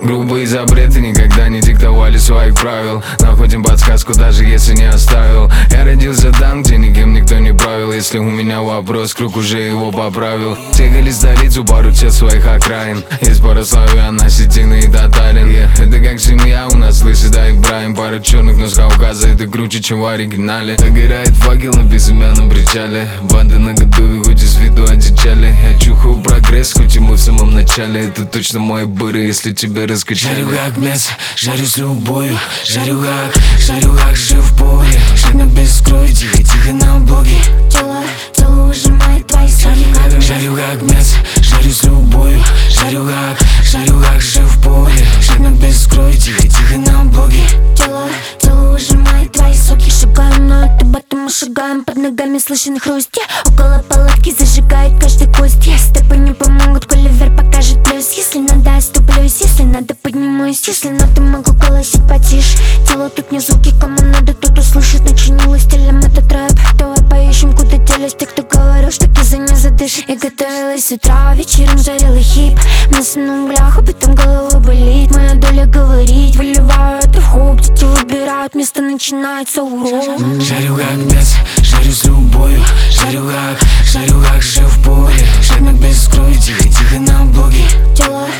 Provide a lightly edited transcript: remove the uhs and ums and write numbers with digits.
Грубые запреты никогда не диктовали своих правил. Находим подсказку, даже если не оставил. Я родился там, где никем никто не правил. Если у меня вопрос, круг уже его поправил. Съехали в столицу, пару тел своих окраин. Из Парославия на Сетины и Татарин. Это как семья у нас, слышит, да, Ибраим. Пара черных, но с Кавказа это круче, чем в оригинале. Догорает факел на безымянном причале. Банды на готове, хоть и с виду одичали. Я чухаю прогресс, хоть ему в самом начале. Это точно мои быры, если тебя раскачали. Жарю как мясо, жарю с любовью. Жарю как жив в поле. Жадно без крови, тихо на боги. Тело ужимает твои соки. Жарю как мясо, жарю с любовью. Жарю как жив в поле. Жадно без крови, тихо на боги. Тело ужимает твои соки. Шагаем, но это батом мы шагаем. Под ногами слышен хруст. Около палатки зажигает каждый куст. Степы не помогут, коли вверх покажет плюс. Если надо, оступлюсь, если надо, поднимусь. Если надо, могу голосить потише. Тело тут не звуки, кому надо, тот услышит. Начинилась стилем этот рэп. Давай поищем, куда делись те, кто говорил, что киза не задышит. Я готовилась с утра, вечером жарила хип. Мясо на углях, а потом голова болит. Моя доля говорить, выливаю это в хоп. Дети выбирают место, начинается урок. Жарю как мясо, жарю с любовью. Жарю как жив в поле. Жадно без крови, тихо на боги. Тело